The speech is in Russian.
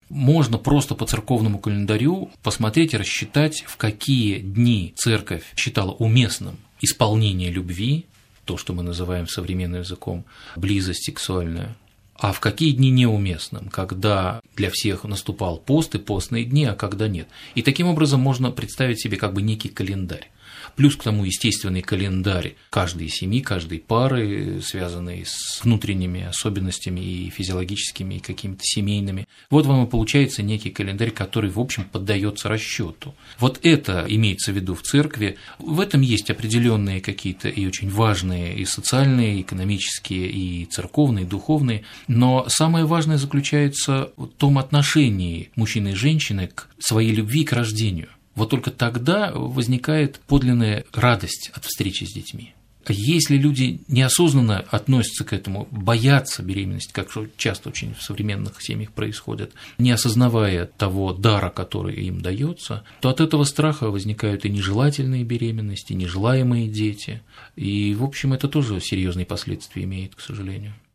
Можно просто по церковному календарю посмотреть и рассчитать, в какие дни церковь считала уместным исполнение любви, то, что мы называем современным языком близость сексуальная, а в какие дни неуместным, когда для всех наступал пост и постные дни, а когда нет. И таким образом можно представить себе как бы некий календарь. Плюс к тому естественный календарь каждой семьи, каждой пары, связанный с внутренними особенностями и физиологическими, и какими-то семейными. Вот вам и получается некий календарь, который, в общем, поддается расчету. Вот это имеется в виду в церкви. В этом есть определенные какие-то и очень важные и социальные, и экономические, и церковные, и духовные. Но самое важное заключается в том отношении мужчины и женщины к своей любви и к рождению. Вот только тогда возникает подлинная радость от встречи с детьми. Если люди неосознанно относятся к этому, боятся беременности, как часто очень в современных семьях происходит, не осознавая того дара, который им дается, то от этого страха возникают и нежелательные беременности, и нежелаемые дети. И, в общем, это тоже серьезные последствия имеет, к сожалению.